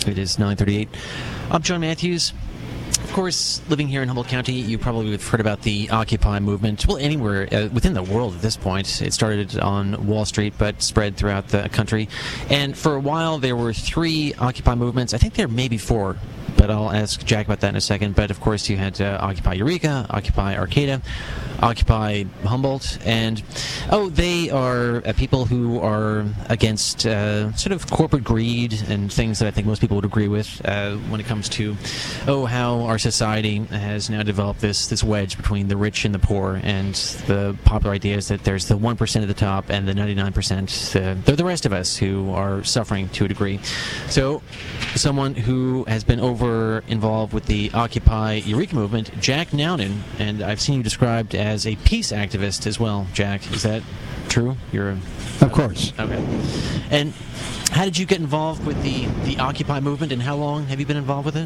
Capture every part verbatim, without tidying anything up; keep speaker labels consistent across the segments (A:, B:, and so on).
A: It is nine thirty-eight. I'm John Matthews. Of course, living here in Humboldt County, you probably have heard about the Occupy movement. Well, anywhere uh, within the world at this point. It started on Wall Street, but spread throughout the country. And for a while, there were three Occupy movements. I think there may be four, but I'll ask Jack about that in a second. But, of course, you had uh, Occupy Eureka, Occupy Arcata, Occupy Humboldt, and, oh, they are uh, people who are against uh, sort of corporate greed and things that I think most people would agree with uh, when it comes to, oh, how our society has now developed this, this wedge between the rich and the poor, and the popular idea is that there's the one percent at the top and the ninety-nine percent, uh, they're the rest of us who are suffering to a degree. So, someone who has been over involved with the Occupy Eureka movement, Jack Nounen, and I've seen you described as a peace activist as well, Jack. Is that true? You're a,
B: of course.
A: Okay. And how did you get involved with the, the Occupy movement, and how long have you been involved with it?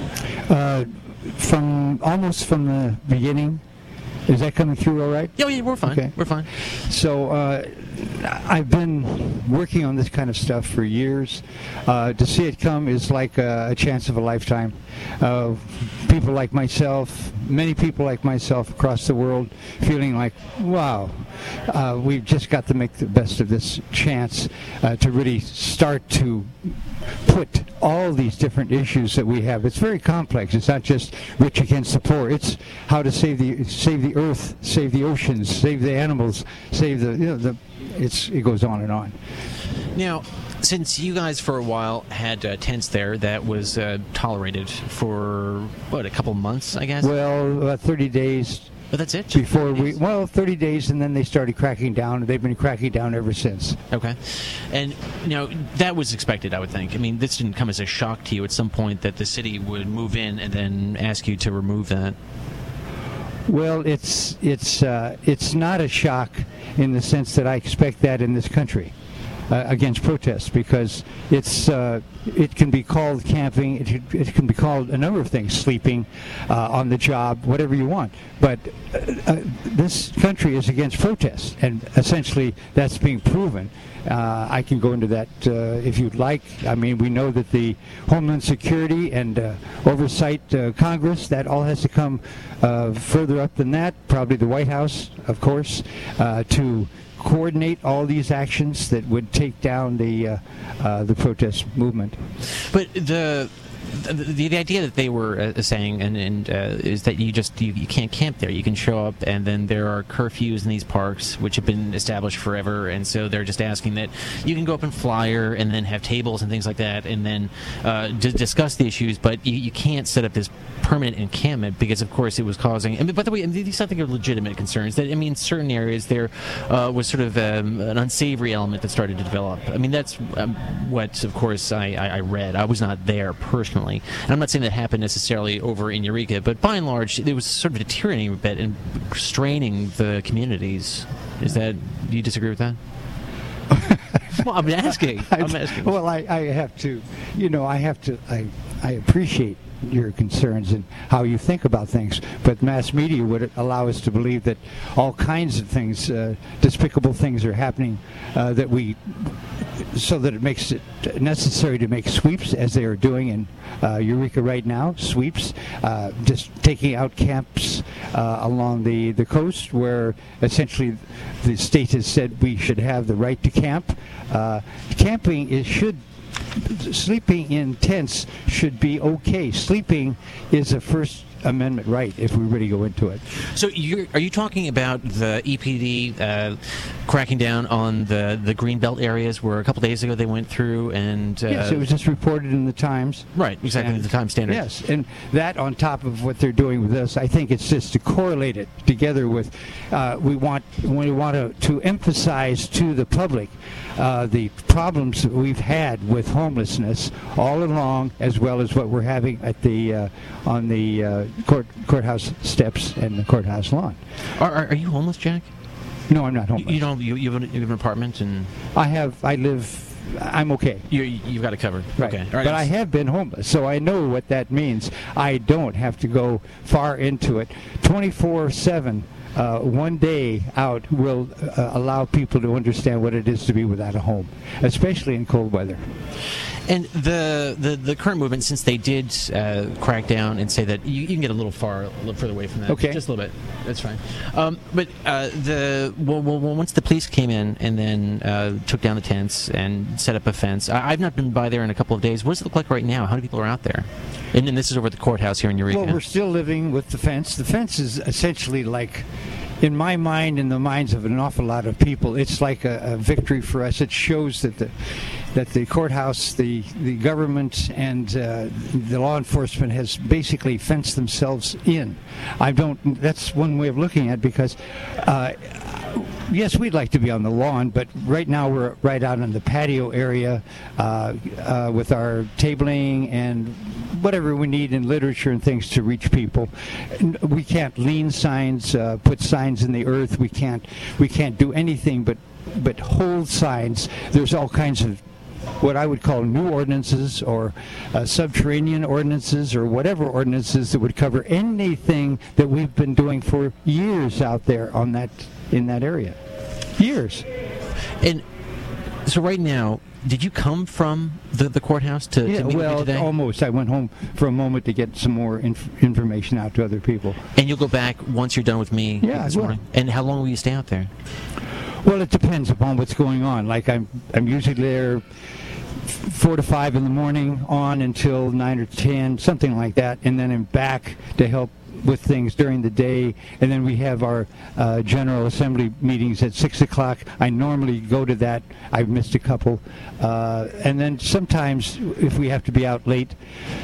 B: Uh, from almost from the beginning. Is that coming through all right?
A: Yeah, yeah, we're fine.
B: Okay.
A: We're fine.
B: So uh, I've been working on this kind of stuff for years. Uh, to see it come is like a, a chance of a lifetime. Uh, people like myself, many people like myself across the world, feeling like, wow, uh, we've just got to make the best of this chance uh, to really start to put all these different issues that we have. It's very complex. It's not just rich against the poor. It's how to save the save the earth, save the oceans, save the animals, save the you know the. It's it goes on and on.
A: Now, since you guys for a while had uh, tents there, that was uh, tolerated for what, a couple months, I guess.
B: Well, uh, thirty days.
A: But that's it?
B: Before we, well, thirty days, and then they started cracking down. They've been cracking down ever since.
A: Okay. And, you know, that was expected, I would think. I mean, this didn't come as a shock to you at some point that the city would move in and then ask you to remove that.
B: Well, it's it's uh, it's not a shock in the sense that I expect that in this country. Uh, against protests, because it's uh, it can be called camping, it, it can be called a number of things, sleeping uh, on the job, whatever you want. But uh, uh, this country is against protests, and essentially that's being proven. Uh, I can go into that uh, if you'd like. I mean, we know that the Homeland Security and uh, Oversight uh, Congress, that all has to come uh, further up than that, probably the White House, of course, uh, to coordinate all these actions that would take down the uh, uh, the protest movement.
A: But the the, the idea that they were uh, saying and, and uh, is that you just you, you can't camp there. You can show up, and then there are curfews in these parks which have been established forever, and so they're just asking that you can go up and flyer and then have tables and things like that, and then uh, d- discuss the issues, but you, you can't set up this permanent encampment because, of course, it was causing. I mean, by the way, these I think are legitimate concerns. That I mean, in certain areas there uh, was sort of um, an unsavory element that started to develop. I mean, that's um, what, of course, I, I, I read. I was not there personally. And I'm not saying that happened necessarily over in Eureka, but by and large, it was sort of deteriorating a bit and straining the communities. Is that, do you disagree with that? Well, I'm asking. I'm asking.
B: Well, I, I have to, you know, I have to, I, I appreciate your concerns and how you think about things, but mass media would allow us to believe that all kinds of things, uh, despicable things are happening, uh, that we, so that it makes it necessary to make sweeps, as they are doing in uh, Eureka right now, sweeps, uh, just taking out camps uh, along the, the coast where essentially the state has said we should have the right to camp. Uh, camping is should Sleeping in tents should be okay. Sleeping is a First Amendment right if we really go into it.
A: So you're, are you talking about the E P D uh, cracking down on the, the Greenbelt areas where a couple days ago they went through and... Uh,
B: yes, it was just reported in the Times.
A: Right, exactly, and, the Times Standard.
B: Yes, and that on top of what they're doing with us, I think it's just to correlate it together with, uh, we want we want to, to emphasize to the public uh, the problems that we've had with homelessness all along, as well as what we're having at the uh, on the uh, court courthouse steps and the courthouse lawn.
A: Are, are, are you homeless, Jack?
B: No, I'm not homeless.
A: You, you don't. You, you, have an, you have an apartment, and
B: I have. I live. I'm okay.
A: You, you've got it covered.
B: Right.
A: Okay. All right.
B: But I have been homeless, so I know what that means. I don't have to go far into it. twenty-four seven, uh, one day out will uh, allow people to understand what it is to be without a home, especially in cold weather.
A: And the, the, the current movement, since they did uh, crack down and say that you, you can get a little far, a little further away from that,
B: okay,
A: just a little bit. That's fine. Um, but uh, the well, well, once the police came in and then uh, took down the tents and set up a fence, I, I've not been by there in a couple of days. What does it look like right now? How many people are out there? And, and this is over at the courthouse here in Eureka.
B: Well, we're still living with the fence. The fence is essentially like, in my mind, in the minds of an awful lot of people, it's like a, a victory for us. It shows that the that the courthouse, the the government, and uh, the law enforcement has basically fenced themselves in. I don't. That's one way of looking at it, because. Uh, Yes, we'd like to be on the lawn, but right now we're right out in the patio area uh, uh, with our tabling and whatever we need in literature and things to reach people. We can't lean signs, uh, put signs in the earth. We can't. We can't do anything but but hold signs. There's all kinds of what I would call new ordinances or uh, subterranean ordinances or whatever ordinances that would cover anything that we've been doing for years out there on that in that area. Years.
A: And so right now, did you come from the, the courthouse to,
B: yeah,
A: to meet
B: well,
A: with me today?
B: Almost. I went home for a moment to get some more inf- information out to other people.
A: And you'll go back once you're done with me
B: yeah,
A: this
B: I will.
A: morning? And how long will you stay out there?
B: Well, it depends upon what's going on. Like I'm, I'm usually there four to five in the morning on until nine or ten, something like that, and then I'm back to help with things during the day, and then we have our uh, General Assembly meetings at six o'clock. I normally go to that. I've missed a couple. Uh, and then sometimes if we have to be out late,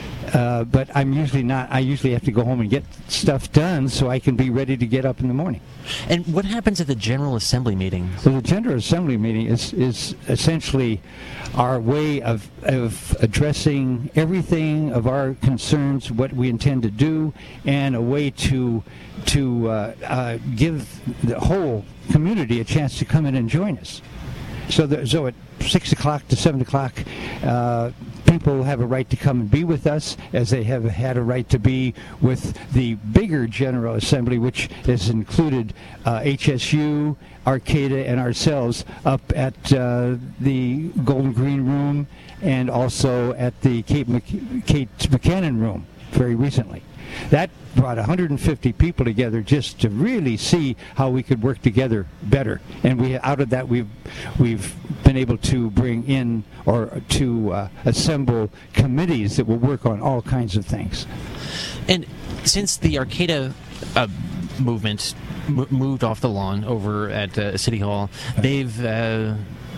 B: uh, but I'm usually not. I usually have to go home and get stuff done so I can be ready to get up in the morning.
A: And what happens at the General Assembly meeting?
B: Well, the General Assembly meeting is, is essentially our way of, of addressing everything of our concerns, what we intend to do, and a way to to uh, uh, give the whole community a chance to come in and join us. So, the, so at six o'clock to seven o'clock, uh, people have a right to come and be with us, as they have had a right to be with the bigger General Assembly, which has included uh, H S U, Arcata, and ourselves up at uh, the Golden Green Room and also at the Kate, Mc- Kate Buchanan Room very recently. That brought one hundred fifty people together just to really see how we could work together better. And we, out of that, we've we've been able to bring in or to uh, assemble committees that will work on all kinds of things.
A: And since the Arcata uh, movement m- moved off the lawn over at uh, City Hall, they've uh,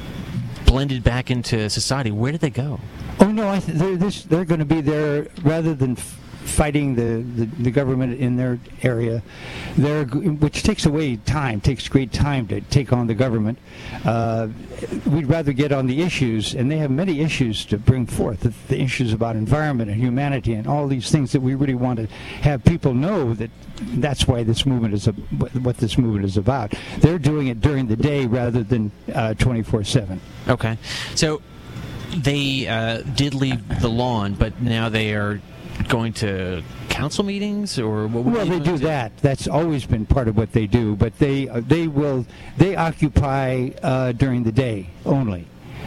A: blended back into society. Where did they go?
B: Oh no, I th- they're this, they're going to be there rather than F- fighting the, the, the government in their area, they're, which takes away time, takes great time to take on the government. Uh, we'd rather get on the issues, and they have many issues to bring forth, the, the issues about environment and humanity and all these things that we really want to have people know that that's why this movement is, a, what this movement is about. They're doing it during the day rather than uh, twenty-four seven.
A: Okay. So they uh, did leave the lawn, but now they are going to council meetings, or what?
B: Well, they do that. That's always been part of what they do. But they uh, they will they occupy uh, during the day only.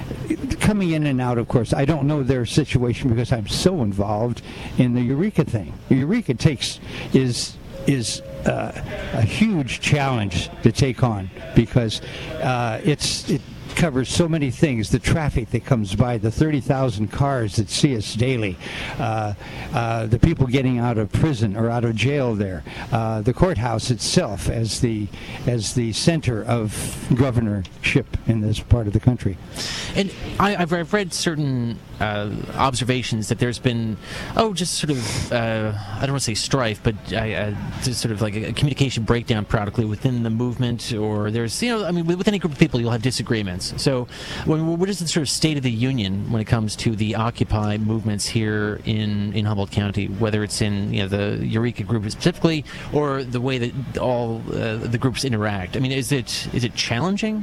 B: Coming in and out, of course, I don't know their situation because I'm so involved in the Eureka thing. Eureka takes is is uh, a huge challenge to take on because uh, it's it. covers so many things, the traffic that comes by, the thirty thousand cars that see us daily, uh, uh, the people getting out of prison or out of jail there, uh, the courthouse itself as the as the center of governorship in this part of the country.
A: And I, I've, I've read certain uh, observations that there's been, oh, just sort of, uh, I don't want to say strife, but uh, just sort of like a communication breakdown periodically within the movement, or there's, you know, I mean, with any group of people, you'll have disagreements. So, what is the sort of state of the union when it comes to the Occupy movements here in, in Humboldt County, whether it's in, you know, the Eureka group specifically, or the way that all uh, the groups interact? I mean, is it is it challenging?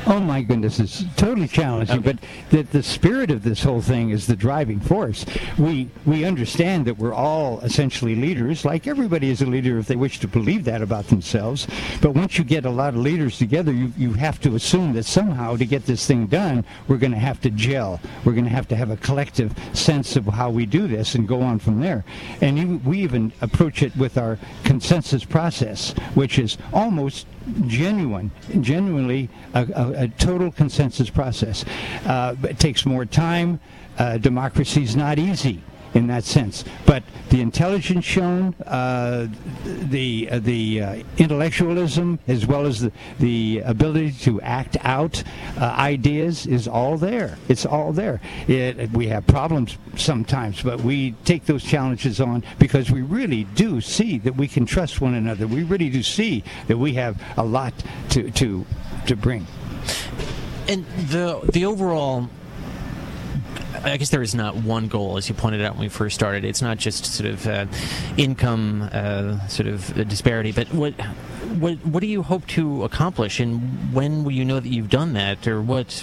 B: Oh my goodness, it's totally challenging.
A: Okay.
B: But the, the spirit of this whole thing is the driving force. We we understand that we're all essentially leaders, like everybody is a leader if they wish to believe that about themselves. But once you get a lot of leaders together, you you have to assume that somehow to get this thing done, we're going to have to gel. We're going to have to have a collective sense of how we do this and go on from there. And you, we even approach it with our consensus process, which is almost genuine, genuinely a, a, a total consensus process. Uh, but it takes more time. Uh, democracy is not easy in that sense, but the intelligence shown, uh, the uh, the uh, intellectualism, as well as the, the ability to act out uh, ideas is all there. It's all there. It, we have problems sometimes, but we take those challenges on because we really do see that we can trust one another. We really do see that we have a lot to to to bring.
A: And the the overall, I guess there is not one goal, as you pointed out when we first started. It's not just sort of uh, income uh, sort of disparity, but what what what do you hope to accomplish, and when will you know that you've done that, or what?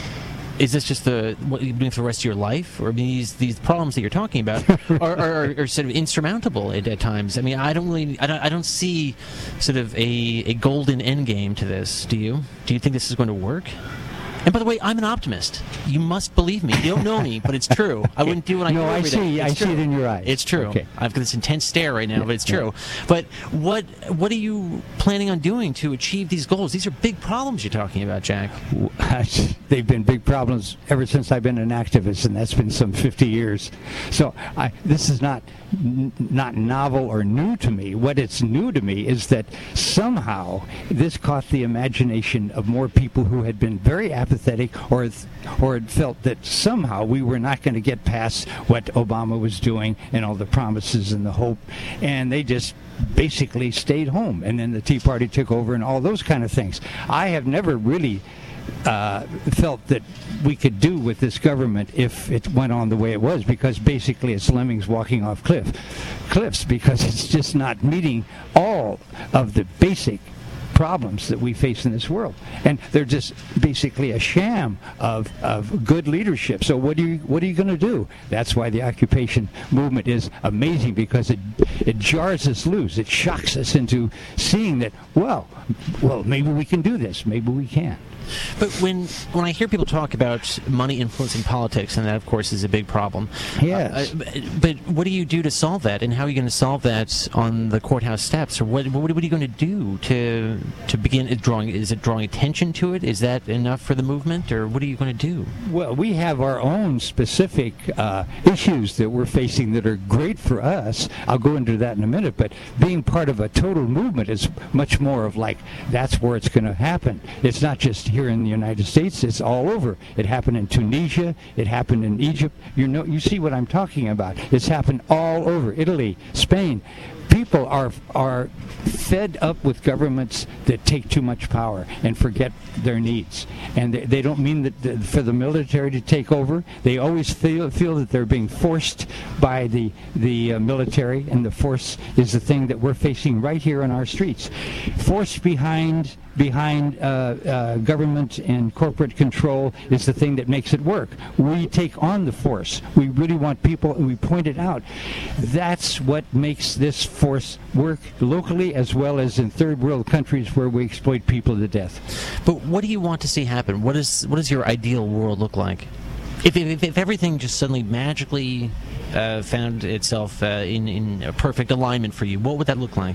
A: Is this just the what you're doing for the rest of your life, or these these problems that you're talking about are, are, are sort of insurmountable at, at times? I mean, I don't really, I don't, I don't see sort of a, a golden end game to this. Do you? Do you think this is going to work? And by the way, I'm an optimist. You must believe me. You don't know me, but it's true. I wouldn't do what I do
B: No, I
A: every
B: see.
A: day.
B: I
A: It's
B: see
A: true.
B: it in your eyes.
A: It's true.
B: Okay.
A: I've got this intense stare right now,
B: Yeah,
A: but it's
B: yeah.
A: true. But what what are you planning on doing to achieve these goals? These are big problems you're talking about, Jack.
B: They've been big problems ever since I've been an activist, and that's been some fifty years. So I, this is not n- not novel or new to me. What it's new to me is that somehow this caught the imagination of more people who had been very apathetic or th- or had felt that somehow we were not going to get past what Obama was doing and all the promises and the hope, and they just basically stayed home. And then the Tea Party took over and all those kind of things. I have never really uh, felt that we could do with this government if it went on the way it was, because basically it's lemmings walking off cliff cliffs because it's just not meeting all of the basic problems that we face in this world, and they're just basically a sham of, of good leadership. So what do you what are you going to do? That's why the occupation movement is amazing, because it it jars us loose. It shocks us into seeing that, well, well, maybe we can do this. Maybe we can.
A: But when when I hear people talk about money influencing politics, and that, of course, is a big problem.
B: Yes.
A: Uh, but what do you do to solve that, and how are you going to solve that on the courthouse steps, or what? What are you going to do to to begin drawing? Is it drawing attention to it? Is that enough for the movement, or what are you going to do?
B: Well, we have our own specific uh, issues that we're facing that are great for us. I'll go into that in a minute, but being part of a total movement is much more of like, that's where it's going to happen. It's not just here in the United States, it's all over. It happened in Tunisia, it happened in Egypt. You know, you see what I'm talking about. It's happened all over. Italy, Spain. People are are fed up with governments that take too much power and forget their needs. And they, they don't mean that the, for the military to take over. They always feel feel that they're being forced by the the uh, military, and the force is the thing that we're facing right here on our streets. Forced behind behind uh, uh, government and corporate control is the thing that makes it work. We take on the force. We really want people, and we point it out. That's what makes this force work locally as well as in third world countries where we exploit people to death.
A: But what do you want to see happen? What is what does your ideal world look like? If if, if everything just suddenly magically uh, found itself uh, in in a perfect alignment for you, what would that look like?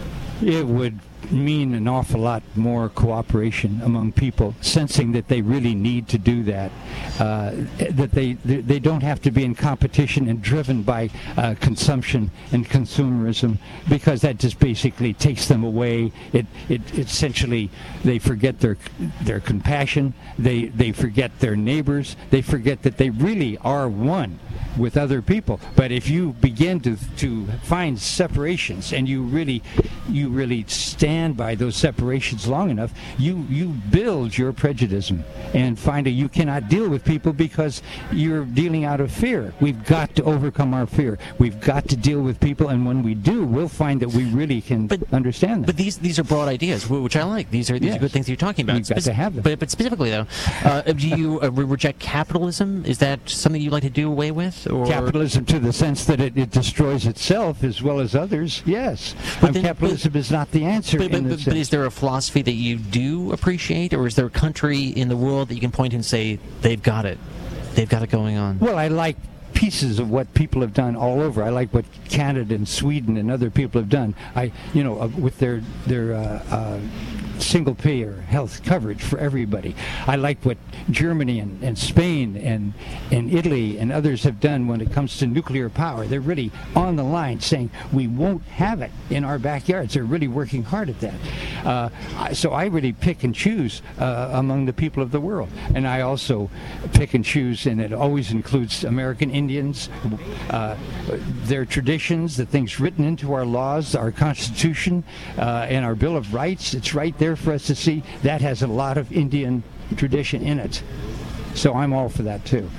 B: It would mean an awful lot more cooperation among people, sensing that they really need to do that, uh, that they they don't have to be in competition and driven by uh, consumption and consumerism, because that just basically takes them away. It it essentially, they forget their their compassion. They they forget their neighbors. They forget that they really are one. with other people. But if you begin to to find separations and you really you really stand by those separations long enough, you you build your prejudice and find that you cannot deal with people because you're dealing out of fear. We've got to overcome our fear. We've got to deal with people, and when we do, we'll find that we really can
A: but,
B: understand them.
A: But these these are broad ideas, which I like. These are these
B: yes.
A: are good things that you're talking about.
B: We've got
A: Spec-
B: to have them.
A: But, but specifically, though, uh, do you uh, re- reject capitalism? Is that something you'd like to do away with? Or?
B: Capitalism, to the sense that it, it destroys itself as well as others, yes. But then, capitalism
A: but,
B: is not the answer.
A: But, but,
B: in
A: but, but is there a philosophy that you do appreciate, or is there a country in the world that you can point to and say, they've got it, they've got it going on?
B: Well, I like pieces of what people have done all over. I like what Canada and Sweden and other people have done. I, you know, uh, with their their uh, uh, single payer health coverage for everybody. I like what Germany and, and Spain and and Italy and others have done when it comes to nuclear power. They're really on the line saying we won't have it in our backyards. They're really working hard at that. Uh, I, so I really pick and choose uh, among the people of the world. And I also pick and choose, and it always includes American Indians, uh, their traditions, the things written into our laws, our Constitution, uh, and our Bill of Rights. It's right there for us to see. That has a lot of Indian tradition in it. So I'm all for that too.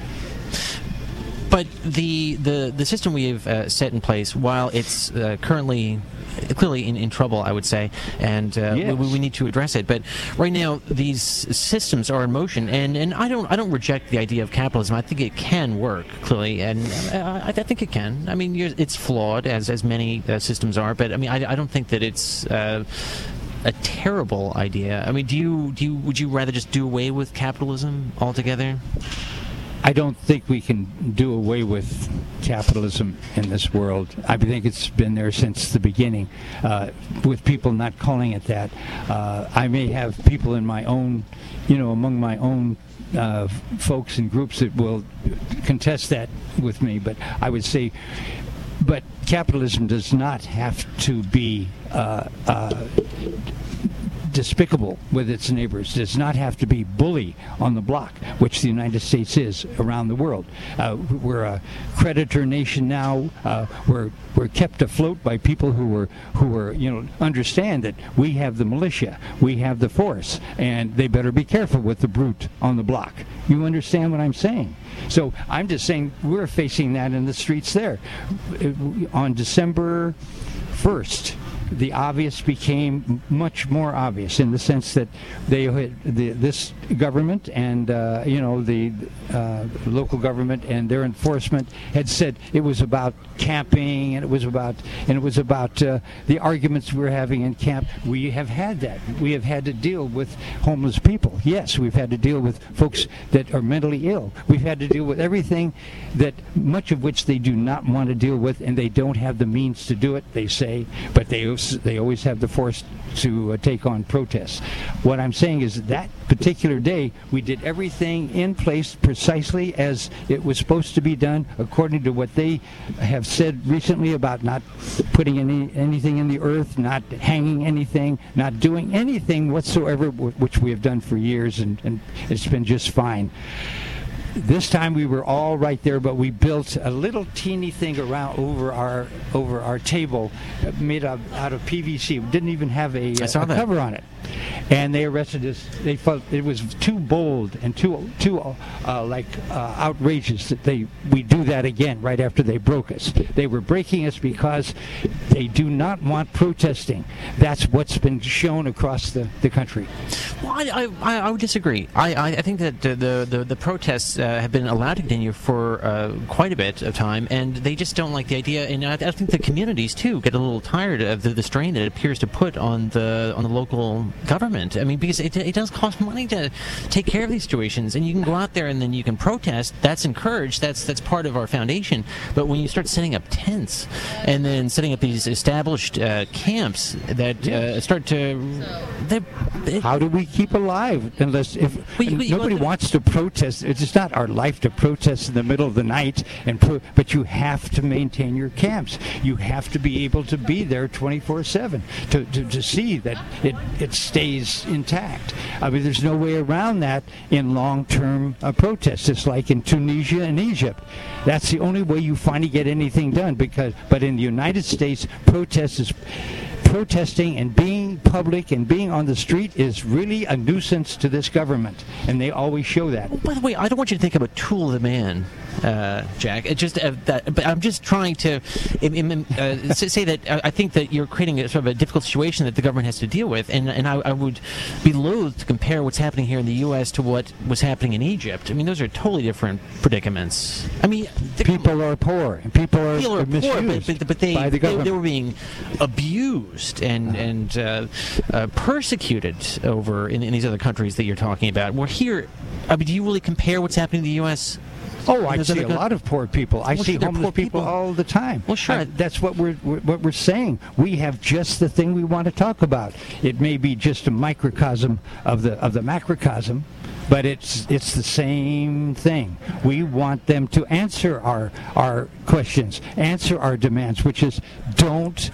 A: But the the, the system we have uh, set in place, while it's uh, currently clearly in, in trouble, I would say, and uh,
B: yes.
A: we, we need to address it. But right now, these systems are in motion, and, and I don't I don't reject the idea of capitalism. I think it can work, clearly, and uh, I, I think it can. I mean, you're, it's flawed, as as many uh, systems are, but I mean, I, I don't think that it's uh, a terrible idea. I mean, do you do you would you rather just do away with capitalism altogether?
B: I don't think we can do away with capitalism in this world. I think it's been there since the beginning, uh, with people not calling it that. Uh, I may have people in my own, you know, among my own uh, folks and groups that will contest that with me, but I would say, but capitalism does not have to be uh, uh, despicable with its neighbors, does not have to be bully on the block, which the United States is around the world. Uh, we're a creditor nation now. Uh, we're we're kept afloat by people who are who are you know understand that we have the militia, we have the force, and they better be careful with the brute on the block. You understand what I'm saying? So I'm just saying we're facing that in the streets there. On December first, the obvious became much more obvious in the sense that they had the, this government and uh, you know the uh, local government and their enforcement had said it was about camping, and it was about and it was about uh, the arguments we were having in camp. We have had that. We have had to deal with homeless people. Yes, we've had to deal with folks that are mentally ill. We've had to deal with everything that much of which they do not want to deal with, and they don't have the means to do it, they say, but they they always have the force to uh, take on protests. What I'm saying is that particular day we did everything in place precisely as it was supposed to be done, according to what they have said recently about not putting any anything in the earth, not hanging anything, not doing anything whatsoever, which we have done for years, and, and it's been just fine. This time we were all right there, but we built a little teeny thing around over our over our table, made up out of P V C. We didn't even have a, a cover on it, and they arrested us. They felt it was too bold and too too uh, like uh, outrageous that they we do that again right after they broke us. They were breaking us because they do not want protesting. That's what's been shown across the, the country.
A: Well, I, I, I would disagree. I, I, I think that the the, the, the protests uh, have been allowed to continue for uh, quite a bit of time, and they just don't like the idea. And I, I think the communities too get a little tired of the, the strain that it appears to put on the on the local government. I mean, because it, it does cost money to take care of these situations, and you can go out there and then you can protest. That's encouraged. That's that's part of our foundation. But when you start setting up tents and then setting up these established uh, camps that uh, start to, it,
B: how do we keep alive unless if
A: but, but,
B: nobody
A: but,
B: wants to protest? It's not our life to protest in the middle of the night, and pro- but you have to maintain your camps. You have to be able to be there twenty-four seven to, to to see that it it's stays intact. I mean, there's no way around that in long-term uh, protests. It's like in Tunisia and Egypt. That's the only way you finally get anything done. Because, but in the United States, protest is protesting and being public and being on the street is really a nuisance to this government, and they always show that.
A: Well, by the way, I don't want you to think I'm a tool of the man, uh, Jack. It just uh, that, but I'm just trying to uh, say that I think that you're creating a sort of a difficult situation that the government has to deal with, and and I, I would be loath to compare what's happening here in the U S to what was happening in Egypt. I mean, those are totally different predicaments. I mean, the,
B: people are poor and people are,
A: people are
B: misused
A: poor, but, but, but they,
B: by the
A: they
B: government.
A: they were being abused and and uh, uh, persecuted over in, in these other countries that you're talking about. We're here. I mean, do you really compare what's happening in the U S?
B: Oh, I see a lot of poor people. I
A: well,
B: see
A: sure,
B: homeless people,
A: people
B: all the time.
A: Well, sure.
B: I, that's what we're what we're saying. We have just the thing we want to talk about. It may be just a microcosm of the of the macrocosm, but it's it's the same thing. We want them to answer our our questions, answer our demands, which is don't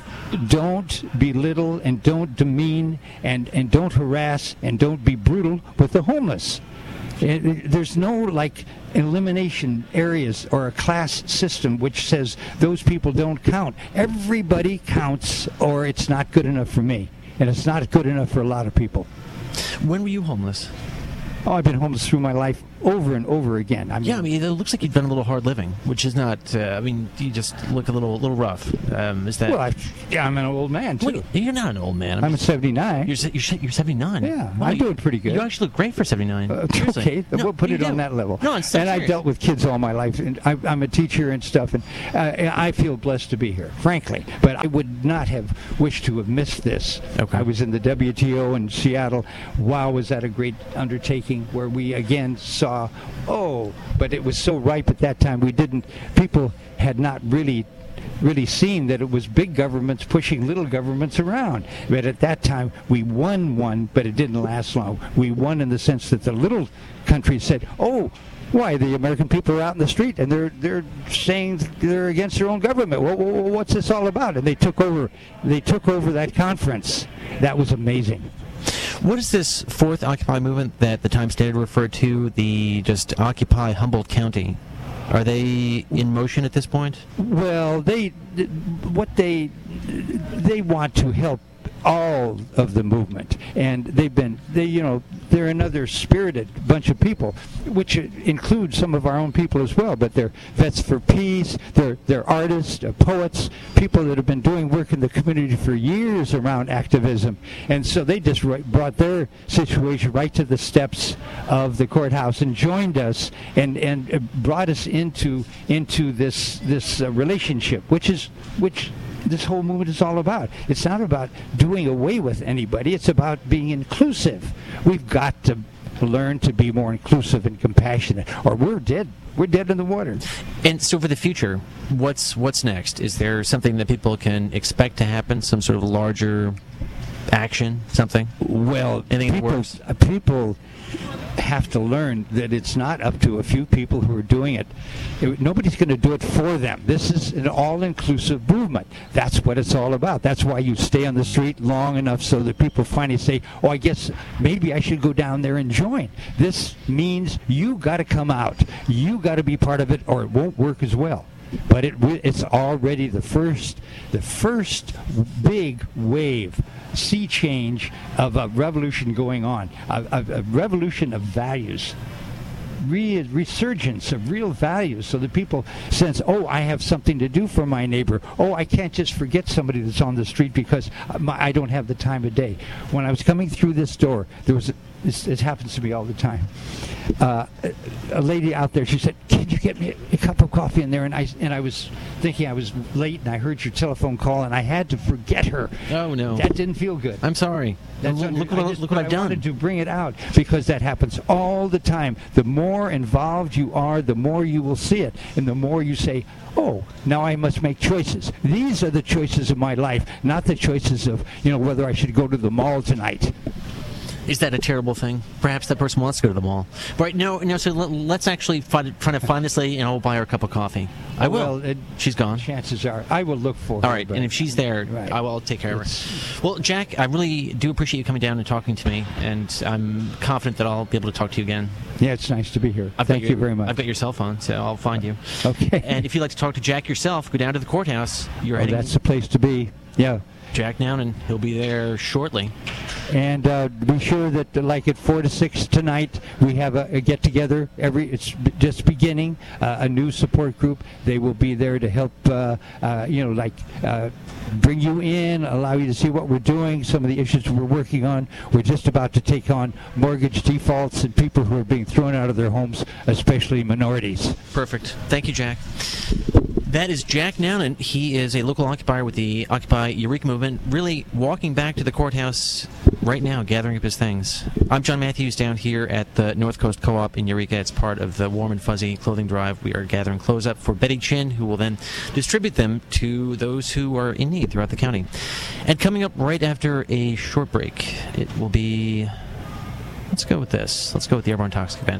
B: don't belittle and don't demean and and don't harass and don't be brutal with the homeless. It, it, there's no like elimination areas or a class system which says those people don't count. Everybody counts, or it's not good enough for me, and it's not good enough for a lot of people.
A: When were you homeless?
B: Oh, I've been homeless through my life over and over again. I mean,
A: yeah, I mean, it looks like you've done a little hard living, which is not. Uh, I mean, you just look a little, little rough. Um, is that?
B: Well, I, yeah, I'm an old man too.
A: Look, you're not an old man. I'm,
B: I'm seventy-nine.
A: You're you're, you're seventy-nine.
B: Yeah,
A: wow,
B: I'm
A: you,
B: doing pretty good.
A: You actually look great for seventy-nine.
B: Uh,
A: Seriously.
B: okay,
A: no,
B: we'll put it
A: do.
B: on that level.
A: No, it's so
B: and
A: serious.
B: I've dealt with kids all my life, and I, I'm a teacher and stuff, and uh, I feel blessed to be here, frankly. But I would not have wished to have missed this.
A: Okay.
B: I was in the W T O in Seattle. Wow, was that a great undertaking where we again saw, oh, but it was so ripe at that time. We didn't, people had not really really seen that it was big governments pushing little governments around. But at that time, we won one, but it didn't last long. We won in the sense that the little countries said, oh, why, the American people are out in the street and they're they're saying they're against their own government. Well, what's this all about? And they took over they took over that conference. That was amazing.
A: What is this fourth Occupy movement that the Times Standard referred to, the just Occupy Humboldt County? Are they in motion at this point?
B: Well, they what they they want to help all of the movement, and they've been they you know they're another spirited bunch of people, which includes some of our own people as well, but they're vets for peace, they're they're artists, they're poets, people that have been doing work in the community for years around activism, and so they just right, brought their situation right to the steps of the courthouse and joined us and and brought us into into this this uh, relationship, which is which this whole movement is all about. It's not about doing away with anybody. It's about being inclusive. We've got to learn to be more inclusive and compassionate, or we're dead. We're dead in the water.
A: And so for the future, what's what's next? Is there something that people can expect to happen, some sort of larger action, something?
B: Well,
A: Anything that
B: people,
A: works?
B: uh, people have to learn that it's not up to a few people who are doing it. It- nobody's going to do it for them. This is an all-inclusive movement. That's what it's all about. That's why you stay on the street long enough so that people finally say, oh, I guess maybe I should go down there and join. This means you got to come out. You got to be part of it, or it won't work as well. But it wi- it's already the first the first big wave, sea change of a revolution going on, a, a, a revolution of values, Re- resurgence of real values, so that people sense, oh, I have something to do for my neighbor. Oh, I can't just forget somebody that's on the street because my, I don't have the time of day. When I was coming through this door, there was a, this, this happens to me all the time. Uh, a, a lady out there, she said, "Can you get me a, a cup of coffee in there?" And I and I was thinking I was late, and I heard your telephone call, and I had to forget her.
A: Oh no,
B: That didn't feel good.
A: I'm sorry.
B: That's
A: look,
B: under,
A: look what,
B: I just,
A: look what
B: I
A: I've done.
B: wanted to bring it out because that happens all the time. The more involved you are, the more you will see it, and the more you say, oh, now I must make choices. These are the choices of my life, not the choices of, you know, whether I should go to the mall tonight.
A: Is that a terrible thing? Perhaps that person wants to go to the mall. Right, no, no. So let, let's actually find, try to find this lady, and I'll buy her a cup of coffee. I will.
B: Well, it,
A: she's gone.
B: Chances are, I will look for her.
A: All right, and if she's there,
B: right.
A: I will take care of
B: It's,
A: her. Well, Jack, I really do appreciate you coming down and talking to me, and I'm confident that I'll be able to talk to you again.
B: Yeah, it's nice to be here.
A: I've
B: Thank
A: your,
B: you very much.
A: I've got your cell phone, so I'll find you.
B: Okay.
A: And if you'd like to talk to Jack yourself, go down to the courthouse. You're
B: oh,
A: heading.
B: That's the place to be. Yeah.
A: Jack Nounan, he'll be there shortly.
B: And uh, be sure that, uh, like at four to six tonight, we have a, a get-together. Every it's b- just beginning, uh, a new support group. They will be there to help, uh, uh, you know, like uh, bring you in, allow you to see what we're doing, some of the issues we're working on. We're just about to take on mortgage defaults and people who are being thrown out of their homes, especially minorities.
A: Perfect. Thank you, Jack. That is Jack Nounan. He is a local occupier with the Occupy Eureka movement, really walking back to the courthouse right now, gathering up his things. I'm John Matthews down here at the North Coast Co-op in Eureka. It's part of the Warm and Fuzzy clothing drive. We are gathering clothes up for Betty Chin, who will then distribute them to those who are in need throughout the county. And coming up right after a short break, it will be... Let's go with this. Let's go with the Airborne Toxic Event.